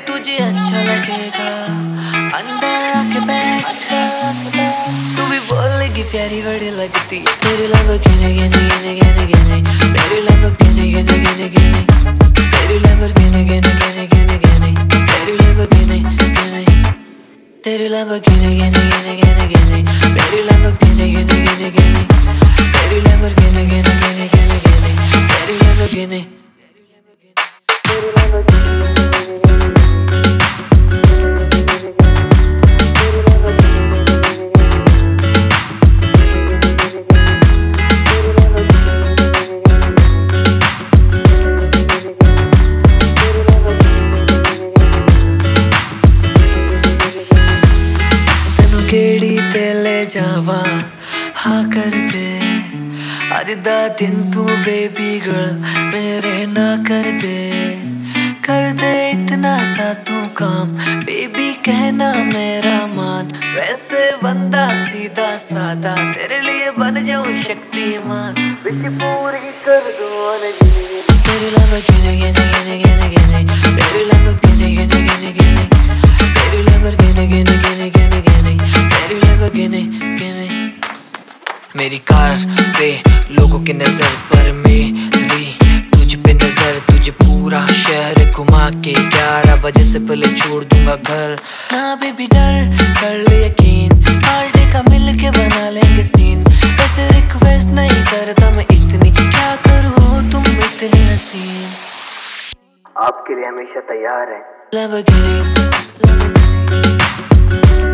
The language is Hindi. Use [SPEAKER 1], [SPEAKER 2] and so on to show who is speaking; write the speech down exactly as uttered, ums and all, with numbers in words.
[SPEAKER 1] तुझे अच्छा लगेगा, अंदर आके बैठ। तू भी बोलेगी प्यारी बड़ी लगती है, तेरी लैम्बोर्गिनी गिनी गिनी गिनी गिनी, तेरी लैम्बोर्गिनी गिनी गिनी गिनी, तेरी लैम्बोर्गिनी गिनी गिनी गिनी गिनी, तेरी लैम्बोर्गिनी गिनी, तेरी लैम्बोर्गिनी गिनी गिनी गिनी गिनी, तेरी लैम्बोर्गिनी गिनी गिनी गिनी, तेरी लैम्बोर्गिनी गिनी गिनी गिनी गिनी, तेरी लैम्बोर्गिनी, तेरी लैम्बोर्गिनी। केड़ी ते ले जावा हाँ कर दे, आज दा दिन तू बेबी गर्ल मेरे ना कर दे, कर दे इतना सा तू काम बेबी कहना मेरा मान, वैसे बंदा सीधा सादा तेरे लिए बन जाऊं शक्तिमान, विश पूरी कर दो तेरी लैम्बोर्गिनी गिनी गिनी गिनी गिनी, तेरी लैम्बोर्गिनी गिनी गिनी गिनी, तेरी लैम्बोर्गिनी गिनी गिनी गिनी गिनी, तेरी लैम्बोर्गिनी गिनी। मेरी कार पे लोगों की नजर पर मेरी तुझ पे नजर, तुझे पूरा शहर घुमा के ग्यारह बजे से पहले छोड़ दूंगा घर। ना बेबी डर कर ले यकीन, पार्टी का मिल के बना लेंगे सीन, वैसे रिक्वेस्ट नहीं करता मैं इतनी, क्या करूँ तुम इतनी हसीन, आपके लिए हमेशा तैयार है। Lamborghini, Lamborghini.